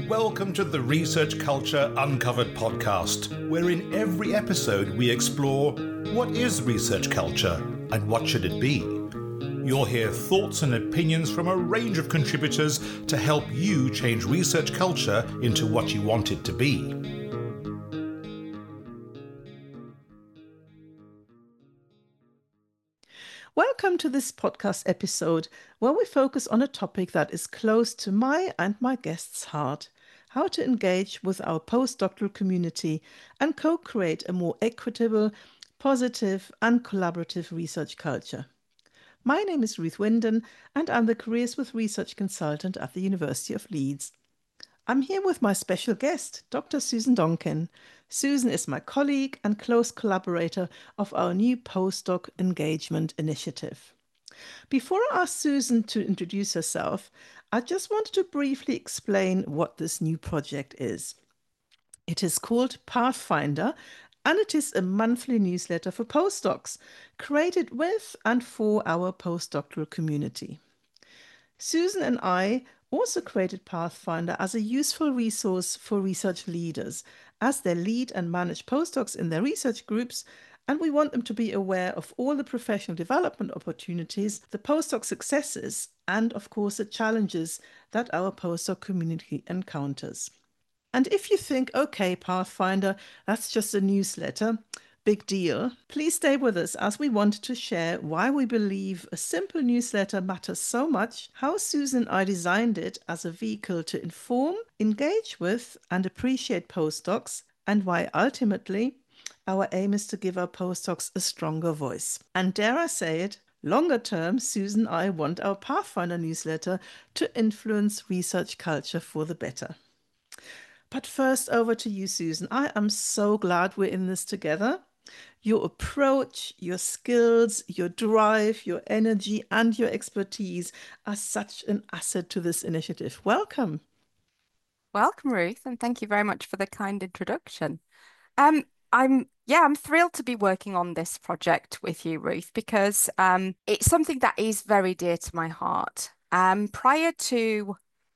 Welcome to the Research Culture Uncovered podcast, where in every episode we explore what is research culture and what should it be. You'll hear thoughts and opinions from a range of contributors to help you change research culture into what you want it to be. Welcome to this podcast episode where we focus on a topic that is close to my and my guests' heart: how to engage with our postdoctoral community and co-create a more equitable, positive and collaborative research culture. My name is Ruth Winden and I'm the Careers with Research consultant at the University of Leeds. I'm here with my special guest, Dr. Susan Donkin. Susan is my colleague and close collaborator of our new postdoc engagement initiative. Before I ask Susan to introduce herself, I just wanted to briefly explain what this new project is. It is called Pathfinder, and it is a monthly newsletter for postdocs, created with and for our postdoctoral community. Susan and I also created Pathfinder as a useful resource for research leaders as they lead and manage postdocs in their research groups, and we want them to be aware of all the professional development opportunities, the postdoc successes, and of course the challenges that our postdoc community encounters. And if you think, okay, Pathfinder, that's just a newsletter, big deal, please stay with us as we want to share why we believe a simple newsletter matters so much, how Susan and I designed it as a vehicle to inform, engage with, and appreciate postdocs, and why ultimately our aim is to give our postdocs a stronger voice. And dare I say it, longer term, Susan and I want our Pathfinder newsletter to influence research culture for the better. But first, over to you, Susan. I am so glad we're in this together. Your approach, your skills, your drive, your energy, and your expertise are such an asset to this initiative. Welcome. Welcome, Ruth, and thank you very much for the kind introduction. I'm thrilled to be working on this project with you, Ruth, because it's something that is very dear to my heart. Prior to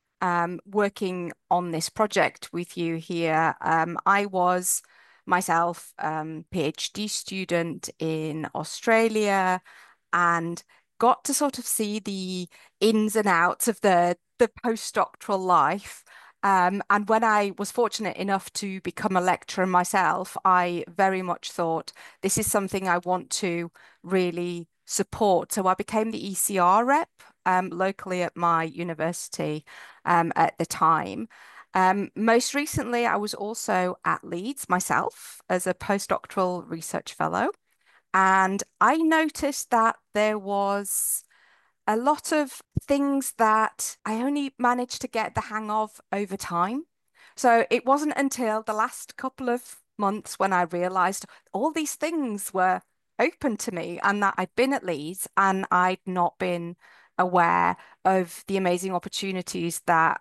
working on this project with you here, I was myself PhD student in Australia and got to sort of see the ins and outs of the postdoctoral life. And when I was fortunate enough to become a lecturer myself, I very much thought this is something I want to really support. So I became the ECR rep locally at my university at the time. Most recently, I was also at Leeds myself as a postdoctoral research fellow. And I noticed that there was a lot of things that I only managed to get the hang of over time. So it wasn't until the last couple of months when I realized all these things were open to me and that I'd been at Leeds and I'd not been aware of the amazing opportunities that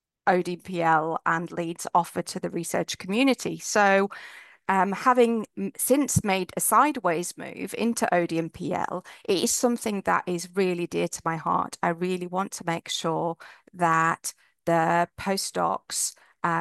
ODPL and Leeds offer to the research community. So having since made a sideways move into ODMPL, it is something that is really dear to my heart. I really want to make sure that the postdocs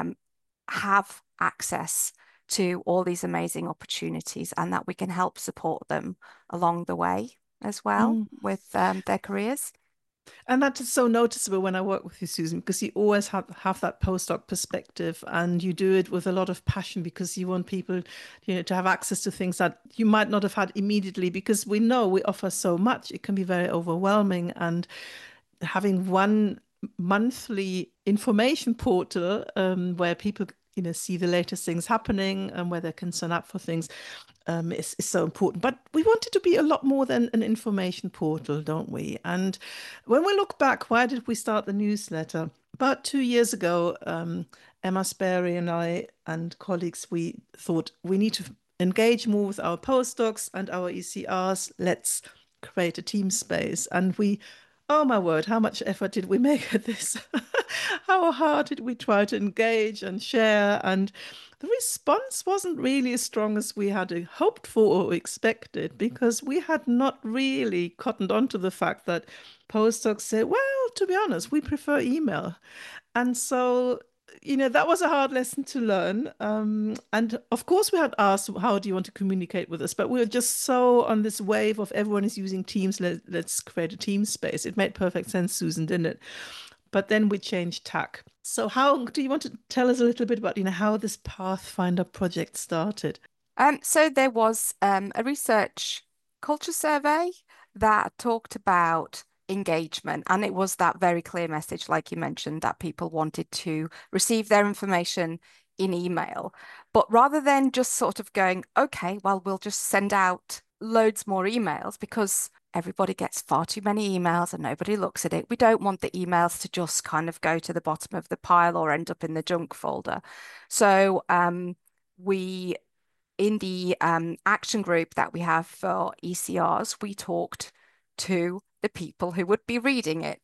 have access to all these amazing opportunities and that we can help support them along the way as well with their careers. And that is so noticeable when I work with you, Susan, because you always have that postdoc perspective and you do it with a lot of passion because you want people, to have access to things that you might not have had immediately, because we know we offer so much. It can be very overwhelming, and having one monthly information portal where people see the latest things happening and where they can sign up for things is so important. But we want it to be a lot more than an information portal, don't we? And when we look back, why did we start the newsletter? About 2 years ago, Emma Sperry and I and colleagues, we thought we need to engage more with our postdocs and our ECRs. Let's create a team space. And oh my word, how much effort did we make at this? How hard did we try to engage and share? And the response wasn't really as strong as we had hoped for or expected, because we had not really cottoned on to the fact that postdocs say, well, to be honest, we prefer email. And so that was a hard lesson to learn. And of course, we had asked, how do you want to communicate with us? But we were just so on this wave of everyone is using Teams. Let's create a Teams space. It made perfect sense, Susan, didn't it? But then we changed tack. So how do you want to tell us a little bit about, how this Pathfinder project started? So there was a research culture survey that talked about engagement, and it was that very clear message, like you mentioned, that people wanted to receive their information in email. But rather than just sort of going, okay, well, we'll just send out loads more emails because everybody gets far too many emails and nobody looks at it. We don't want the emails to just kind of go to the bottom of the pile or end up in the junk folder. So we in the action group that we have for ECRs, we talked to the people who would be reading it.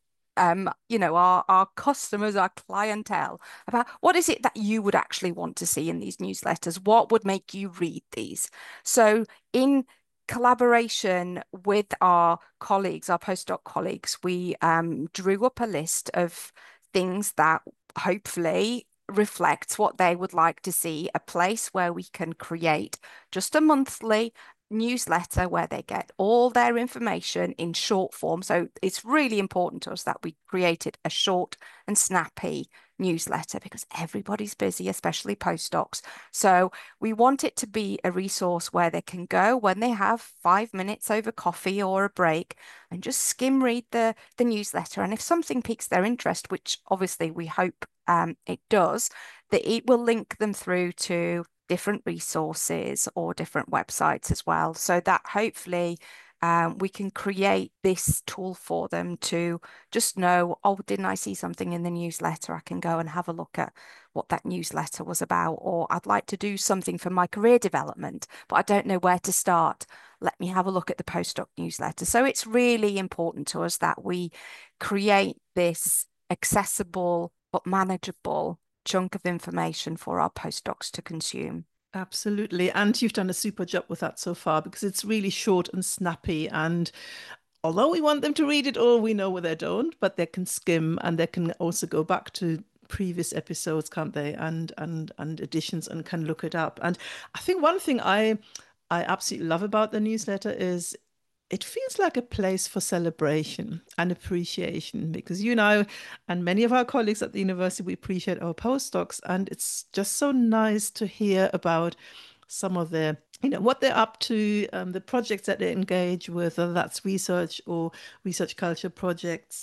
Our customers, our clientele, about what is it that you would actually want to see in these newsletters? What would make you read these? So in collaboration with our colleagues, our postdoc colleagues, we drew up a list of things that hopefully reflects what they would like to see, a place where we can create just a monthly newsletter where they get all their information in short form. So it's really important to us that we created a short and snappy newsletter because everybody's busy, especially postdocs. So we want it to be a resource where they can go when they have 5 minutes over coffee or a break and just skim read the newsletter. And if something piques their interest, which obviously we hope it does, that it will link them through to different resources or different websites as well, so that hopefully we can create this tool for them to just know, oh, didn't I see something in the newsletter? I can go and have a look at what that newsletter was about, or I'd like to do something for my career development, but I don't know where to start. Let me have a look at the postdoc newsletter. So it's really important to us that we create this accessible but manageable chunk of information for our postdocs to consume. Absolutely. And you've done a super job with that so far because it's really short and snappy. And although we want them to read it all, we know where they don't, but they can skim and they can also go back to previous episodes, can't they? And editions, and can look it up. And I think one thing I absolutely love about the newsletter is it feels like a place for celebration and appreciation because and many of our colleagues at the university, we appreciate our postdocs, and it's just so nice to hear about some of their, what they're up to, the projects that they engage with, whether that's research or research culture projects,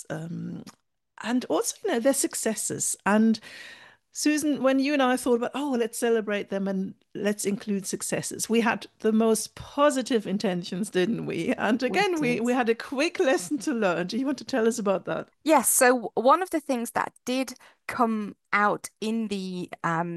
and also, their successes. And Susan, when you and I thought about, oh, let's celebrate them and let's include successes, we had the most positive intentions, didn't we? And again, we had a quick lesson to learn. Do you want to tell us about that? Yes. So one of the things that did come out in the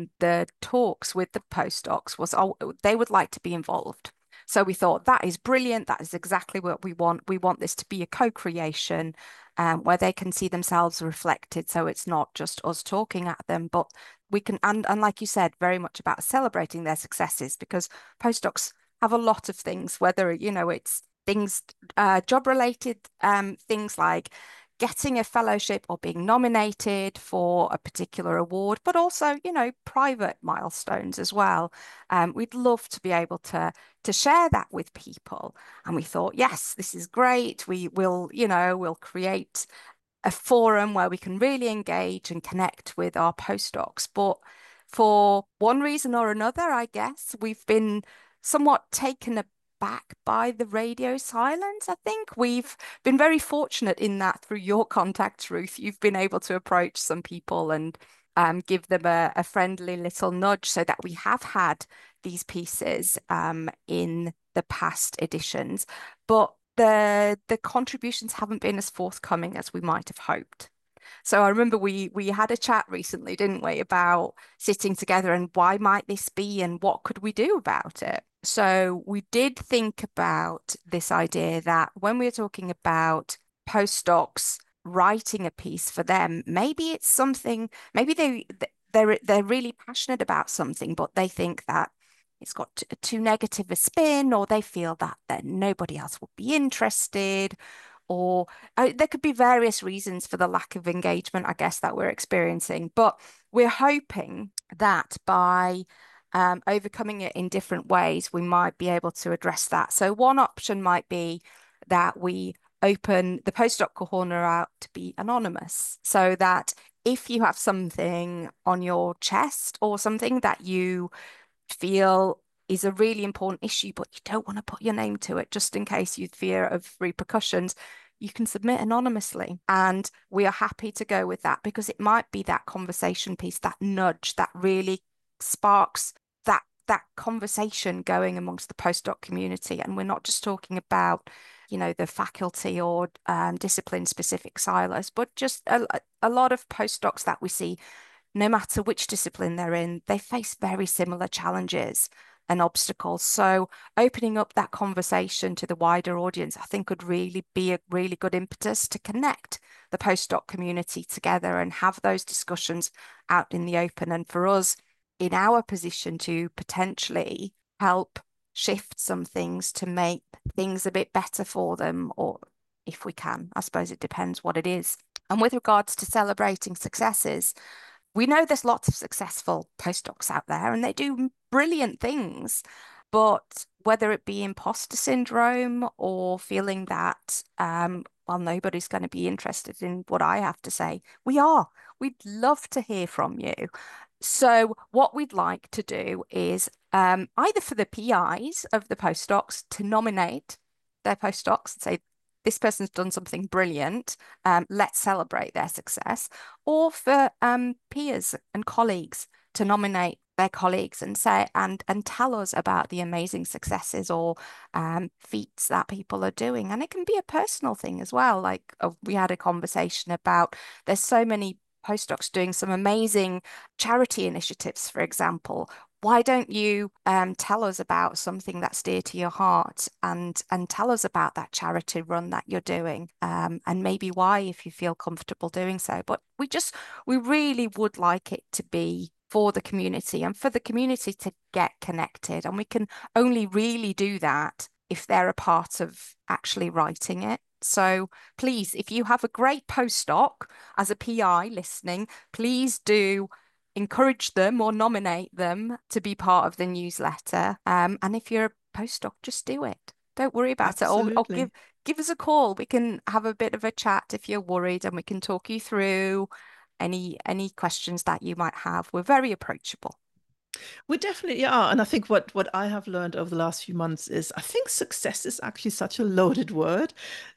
talks with the postdocs was, oh, they would like to be involved. So we thought that is brilliant. That is exactly what we want. We want this to be a co-creation where they can see themselves reflected. So it's not just us talking at them, but we can, and like you said, very much about celebrating their successes, because postdocs have a lot of things, whether, it's things, job related, things like getting a fellowship or being nominated for a particular award, but also, private milestones as well. We'd love to be able to share that with people. And we thought, yes, this is great. We'll create a forum where we can really engage and connect with our postdocs. But for one reason or another, I guess, we've been somewhat taken aback by the radio silence. I think we've been very fortunate in that through your contacts, Ruth, you've been able to approach some people and give them a friendly little nudge, so that we have had these pieces in the past editions. But the contributions haven't been as forthcoming as we might have hoped. So I remember we had a chat recently, didn't we, about sitting together and why might this be and what could we do about it? So we did think about this idea that when we're talking about postdocs writing a piece for them, maybe it's something, maybe they're really passionate about something, but they think that it's got too negative a spin, or they feel that nobody else will be interested, or there could be various reasons for the lack of engagement, I guess, that we're experiencing. But we're hoping that by overcoming it in different ways, we might be able to address that. So one option might be that we open the postdoc corner out to be anonymous, so that if you have something on your chest or something that you feel is a really important issue, but you don't want to put your name to it just in case you fear of repercussions, you can submit anonymously. And we are happy to go with that because it might be that conversation piece, that nudge that really sparks that conversation going amongst the postdoc community. And we're not just talking about, the faculty or discipline specific silos, but just a lot of postdocs that we see, no matter which discipline they're in, they face very similar challenges and obstacles. So opening up that conversation to the wider audience, I think could really be a really good impetus to connect the postdoc community together and have those discussions out in the open. And for us, in our position, to potentially help shift some things to make things a bit better for them, or if we can, I suppose it depends what it is. And with regards to celebrating successes, we know there's lots of successful postdocs out there and they do brilliant things, but whether it be imposter syndrome or feeling that, well, nobody's going to be interested in what I have to say, we'd love to hear from you. So what we'd like to do is either for the PIs of the postdocs to nominate their postdocs and say, this person's done something brilliant, let's celebrate their success, or for peers and colleagues to nominate their colleagues and say and tell us about the amazing successes or feats that people are doing. And it can be a personal thing as well. Like we had a conversation about there's so many postdocs doing some amazing charity initiatives, for example. Why don't you tell us about something that's dear to your heart and tell us about that charity run that you're doing, and maybe why, if you feel comfortable doing so. But we really would like it to be for the community and for the community to get connected. And we can only really do that if they're a part of actually writing it. So please, if you have a great postdoc as a PI listening, please do encourage them or nominate them to be part of the newsletter. And if you're a postdoc, just do it. Don't worry about Absolutely. it. Or give us a call. We can have a bit of a chat if you're worried, and we can talk you through any questions that you might have. We're very approachable. We definitely are. And I think what I have learned over the last few months is I think success is actually such a loaded word.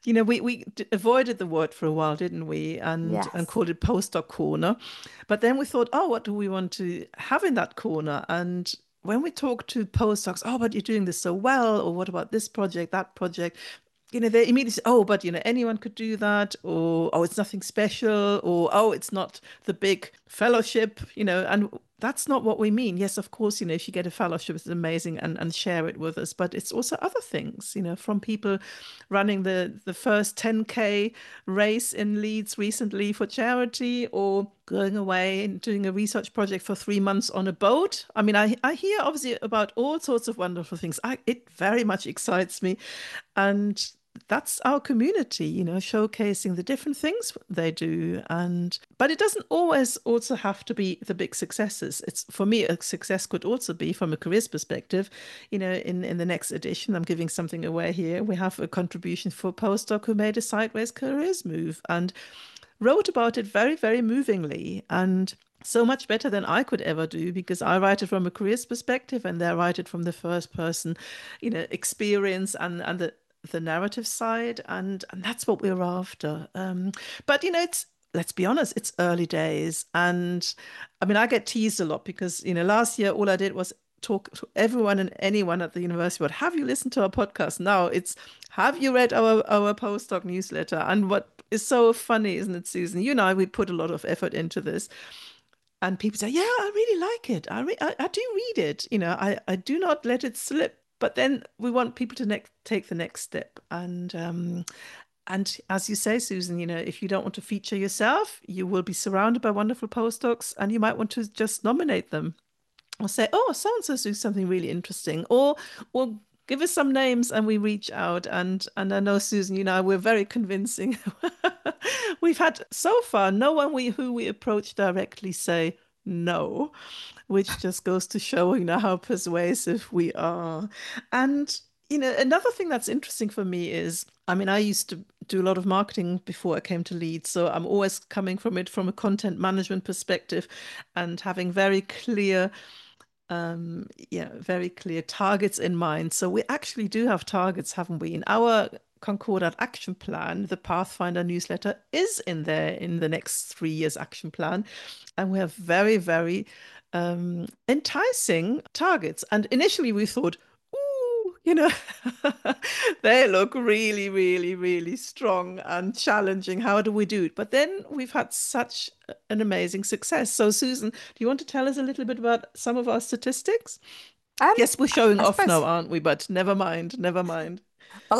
We avoided the word for a while, didn't we? And Yes. called it postdoc corner. But then we thought, oh, what do we want to have in that corner? And when we talk to postdocs, oh, but you're doing this so well, or what about this project, that project? They immediately say, oh, but anyone could do that, or oh, it's nothing special, or oh, it's not the big fellowship, and that's not what we mean. Yes, of course, if you get a fellowship, it's amazing, and share it with us. But it's also other things, from people running the first 10K race in Leeds recently for charity, or going away and doing a research project for 3 months on a boat. I mean, I hear obviously about all sorts of wonderful things. It very much excites me. And that's our community, showcasing the different things they do. But it doesn't always also have to be the big successes. It's, for me, a success could also be from a careers perspective. In the next edition, I'm giving something away here. We have a contribution for a postdoc who made a sideways careers move and wrote about it very, very movingly. And so much better than I could ever do, because I write it from a careers perspective and they write it from the first person, experience and the narrative side, and that's what we're after. But let's be honest, it's early days, and I mean, I get teased a lot because last year all I did was talk to everyone and anyone at the university about, have you listened to our podcast? Now it's, have you read our postdoc newsletter? And what is so funny, isn't it, Susan? We put a lot of effort into this. And people say, yeah, I really like it. I do read it. I do not let it slip. But then we want people to take the next step. And as you say, Susan, if you don't want to feature yourself, you will be surrounded by wonderful postdocs, and you might want to just nominate them or say, oh, so-and-so do something really interesting, or give us some names and we reach out. And I know, Susan, we're very convincing. We've had so far no one who we approach directly say, no, which just goes to show, how persuasive we are. And, another thing that's interesting for me is, I mean, I used to do a lot of marketing before I came to Leeds, so I'm always coming from it from a content management perspective and having very clear targets in mind. So we actually do have targets, haven't we? In our Concordat action plan, the Pathfinder newsletter is in there in the next 3 years action plan. And we have very, very enticing targets. And initially we thought, ooh, they look really, really, really strong and challenging. How do we do it? But then we've had such an amazing success. So, Susan, do you want to tell us a little bit about some of our statistics? Um, Yes, we're showing I off now, suppose. aren't we? But never mind, never mind. Well,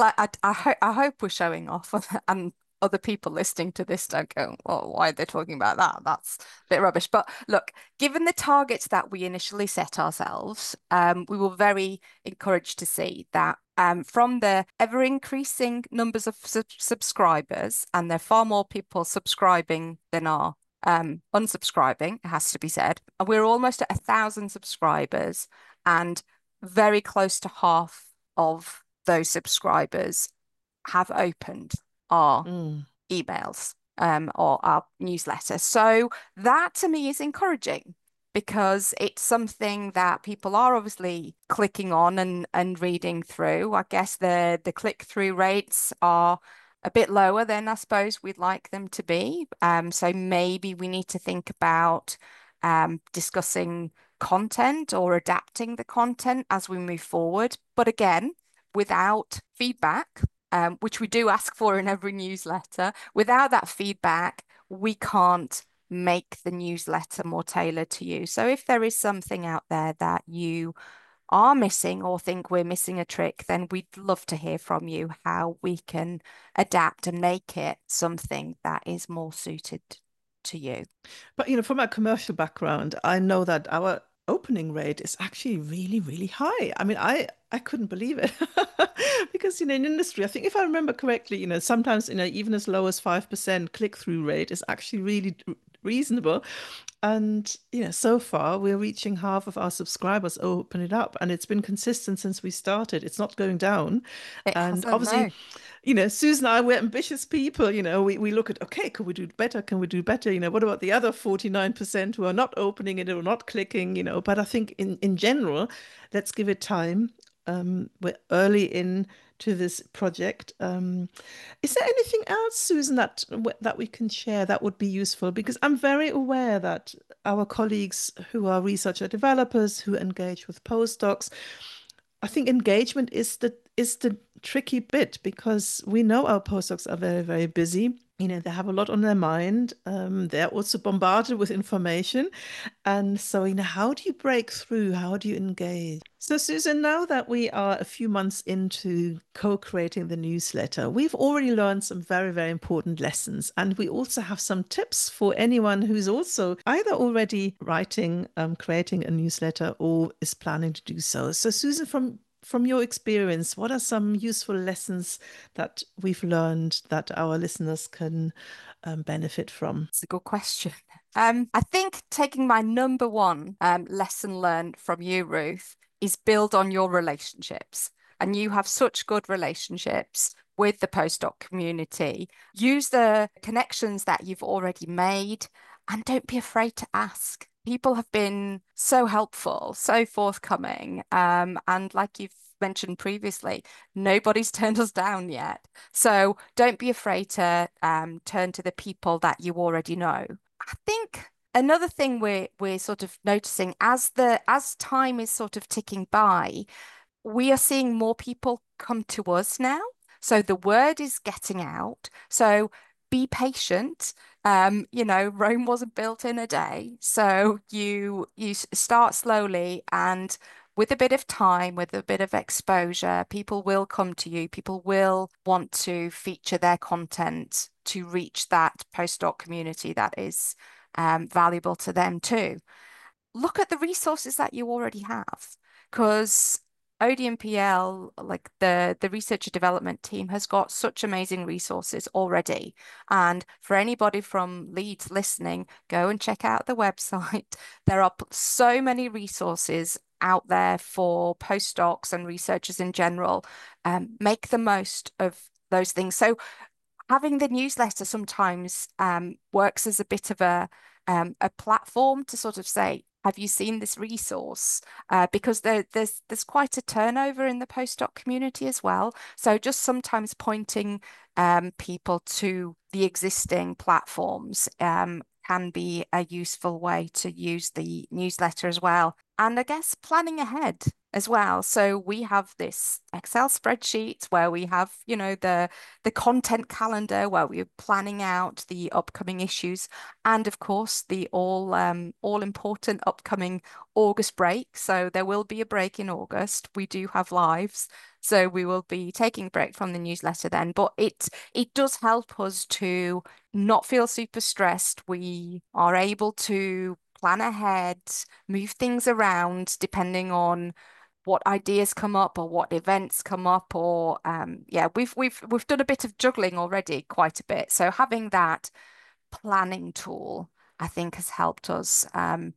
I hope we're showing off, and other people listening to this don't go, well, why are they talking about that? That's a bit rubbish. But look, given the targets that we initially set ourselves, we were very encouraged to see that from the ever increasing numbers of subscribers, and there are far more people subscribing than are unsubscribing, it has to be said. We're almost at 1,000 subscribers, and very close to half of those subscribers have opened our Mm. emails or our newsletter. So that to me is encouraging because it's something that people are obviously clicking on and reading through. I guess the click-through rates are a bit lower than I suppose we'd like them to be. So maybe we need to think about discussing content or adapting the content as we move forward. But again, without feedback, which we do ask for in every newsletter, without that feedback, we can't make the newsletter more tailored to you. So if there is something out there that you are missing or think we're missing a trick, then we'd love to hear from you how we can adapt and make it something that is more suited to you. But from a commercial background, I know that our opening rate is actually really, really high. I mean, I couldn't believe it because in industry, I think if I remember correctly, sometimes even as low as 5% click-through rate is actually really reasonable. And so far we're reaching half of our subscribers open it up, and it's been consistent since we started. It's not going down. It And hasn't, obviously, no. Susan and I, we're ambitious people. We look at, okay, can we do better? Can we do better? What about the other 49% who are not opening it or not clicking? But I think in general, let's give it time. We're early in to this project. Is there anything else, Susan, that we can share that would be useful? Because I'm very aware that our colleagues who are researcher developers who engage with postdocs, I think engagement is the tricky bit because we know our postdocs are very, very busy. They have a lot on their mind. They're also bombarded with information. And so, how do you break through? How do you engage? So, Susan, now that we are a few months into co-creating the newsletter, we've already learned some very, very important lessons. And we also have some tips for anyone who's also either already writing, creating a newsletter or is planning to do so. So, Susan, from your experience, what are some useful lessons that we've learned that our listeners can benefit from? It's a good question. I think taking my number one lesson learned from you, Ruth, is build on your relationships. And you have such good relationships with the postdoc community. Use the connections that you've already made and don't be afraid to ask. People have been so helpful, so forthcoming. And like you've mentioned previously, nobody's turned us down yet. So don't be afraid to turn to the people that you already know. I think another thing we're sort of noticing as time is sort of ticking by, we are seeing more people come to us now. So the word is getting out. So be patient. Rome wasn't built in a day. So you start slowly, and with a bit of time, with a bit of exposure, people will come to you. People will want to feature their content to reach that postdoc community that is valuable to them too. Look at the resources that you already have, because ODMPL, like the researcher development team, has got such amazing resources already. And for anybody from Leeds listening, go and check out the website. There are so many resources out there for postdocs and researchers in general. Make the most of those things. So having the newsletter sometimes works as a bit of a platform to sort of say, have you seen this resource? Because there's quite a turnover in the postdoc community as well. So just sometimes pointing people to the existing platforms can be a useful way to use the newsletter as well. And I guess planning ahead as well. So we have this Excel spreadsheet where we have, the content calendar where we're planning out the upcoming issues, and of course the all important upcoming August break. So there will be a break in August. We do have lives, so we will be taking a break from the newsletter then. But it does help us to not feel super stressed. We are able to plan ahead, move things around depending on what ideas come up or what events come up, or yeah, we've done a bit of juggling already, quite a bit. So having that planning tool, I think, has helped us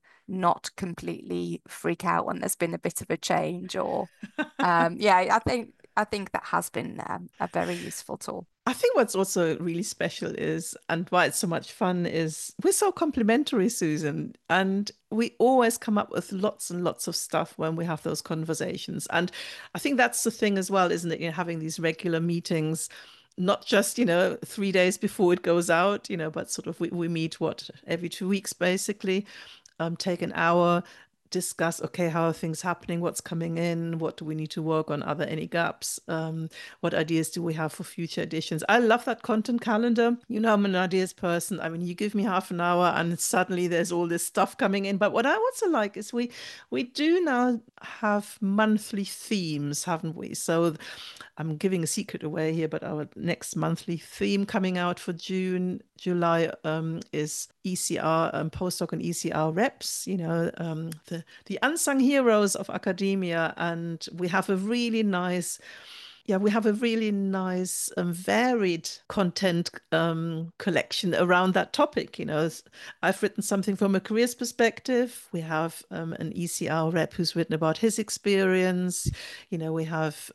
not completely freak out when there's been a bit of a change, or yeah, I think that has been a very useful tool. I think what's also really special is, and why it's so much fun, is we're so complementary, Susan, and we always come up with lots and lots of stuff when we have those conversations. And I think that's the thing as well, isn't it? Having these regular meetings, not just, 3 days before it goes out, but sort of we meet every 2 weeks basically, take an hour, discuss, okay, how are things happening, what's coming in, what do we need to work on, are there any gaps, what ideas do we have for future editions. I love that content calendar. I'm an ideas person. I mean, you give me half an hour and suddenly there's all this stuff coming in. But what I also like is we do now have monthly themes, haven't we? So I'm giving a secret away here, but our next monthly theme coming out for June, July is ECR, postdoc and ECR reps, the unsung heroes of academia. And we have a really nice varied content collection around that topic. I've written something from a careers perspective. We have an ECR rep who's written about his experience. We have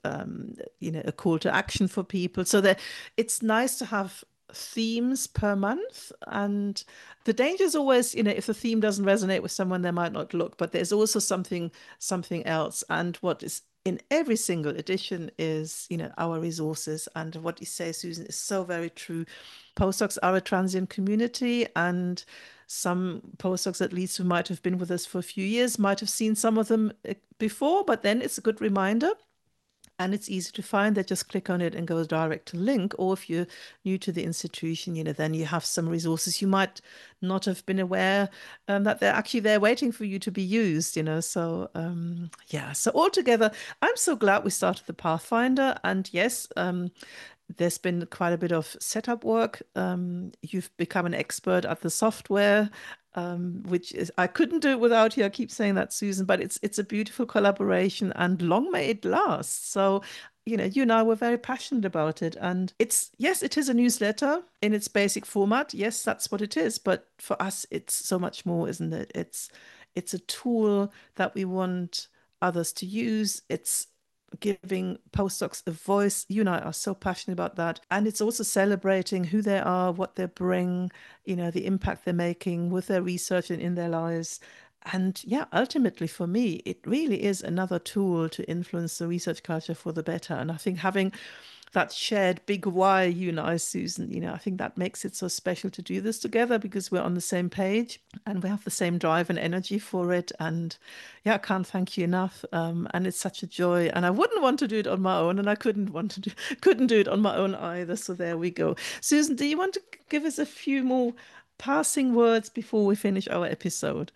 a call to action for people. So that it's nice to have themes per month. And the danger is always, if the theme doesn't resonate with someone, they might not look. But there's also something else. And what is in every single edition is, our resources. And what you say, Susan, is so very true. Postdocs are a transient community, and some postdocs, at least, who might have been with us for a few years, might have seen some of them before, but then it's a good reminder. And it's easy to find. They just click on it and goes direct to link. Or if you're new to the institution, then you have some resources you might not have been aware that they're actually there waiting for you to be used. So yeah. So altogether, I'm so glad we started the Pathfinder. And yes, there's been quite a bit of setup work. You've become an expert at the software, which is, I couldn't do it without you. I keep saying that, Susan, but it's a beautiful collaboration, and long may it last. So, you and I were very passionate about it. And yes, it is a newsletter in its basic format. Yes, that's what it is. But for us, it's so much more, isn't it? It's a tool that we want others to use. It's giving postdocs a voice. You and I are so passionate about that. And it's also celebrating who they are, what they bring, the impact they're making with their research and in their lives. And yeah, ultimately for me, it really is another tool to influence the research culture for the better. And I think having that shared big why, you and I, Susan, I think that makes it so special to do this together, because we're on the same page and we have the same drive and energy for it. And yeah, I can't thank you enough. And it's such a joy. And I wouldn't want to do it on my own, and I couldn't do it on my own either. So there we go. Susan, do you want to give us a few more passing words before we finish our episode?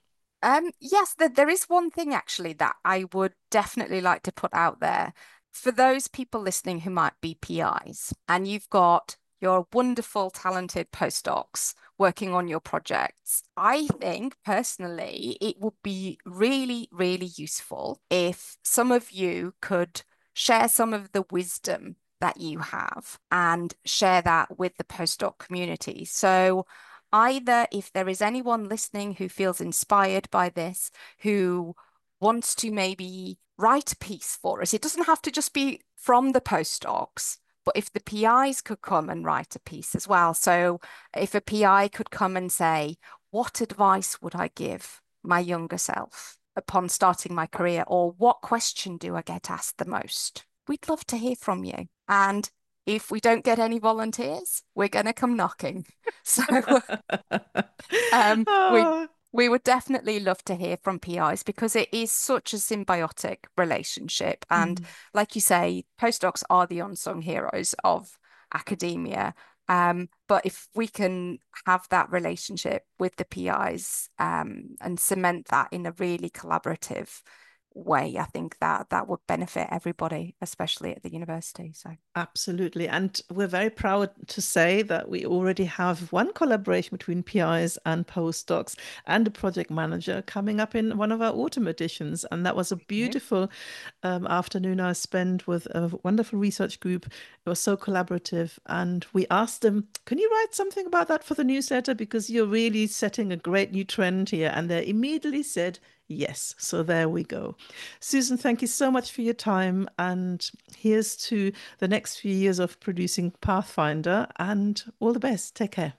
Yes, there is one thing actually that I would definitely like to put out there for those people listening who might be PIs, and you've got your wonderful, talented postdocs working on your projects. I think personally, it would be really, really useful if some of you could share some of the wisdom that you have and share that with the postdoc community. So either if there is anyone listening who feels inspired by this, who wants to maybe write a piece for us, it doesn't have to just be from the postdocs, but if the PIs could come and write a piece as well. So if a PI could come and say, what advice would I give my younger self upon starting my career? Or what question do I get asked the most? We'd love to hear from you. And if we don't get any volunteers, we're going to come knocking. So we would definitely love to hear from PIs because it is such a symbiotic relationship. And like you say, postdocs are the unsung heroes of academia. But if we can have that relationship with the PIs and cement that in a really collaborative way, I think that would benefit everybody, especially at the university. So absolutely. And we're very proud to say that we already have one collaboration between PIs and postdocs and a project manager coming up in one of our autumn editions. And that was a beautiful afternoon I spent with a wonderful research group. It was so collaborative. And we asked them, can you write something about that for the newsletter? Because you're really setting a great new trend here. And they immediately said, yes. So there we go. Susan, thank you so much for your time. And here's to the next few years of producing Pathfinder, and all the best. Take care.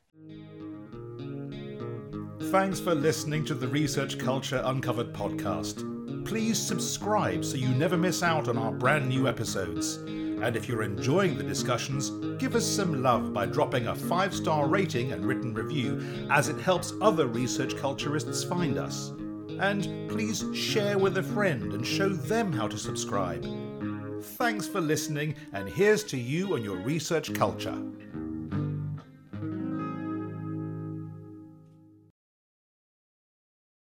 Thanks for listening to the Research Culture Uncovered podcast. Please subscribe so you never miss out on our brand new episodes. And if you're enjoying the discussions, give us some love by dropping a 5-star rating and written review, as it helps other research culturists find us. And please share with a friend and show them how to subscribe. Thanks for listening, and here's to you and your research culture.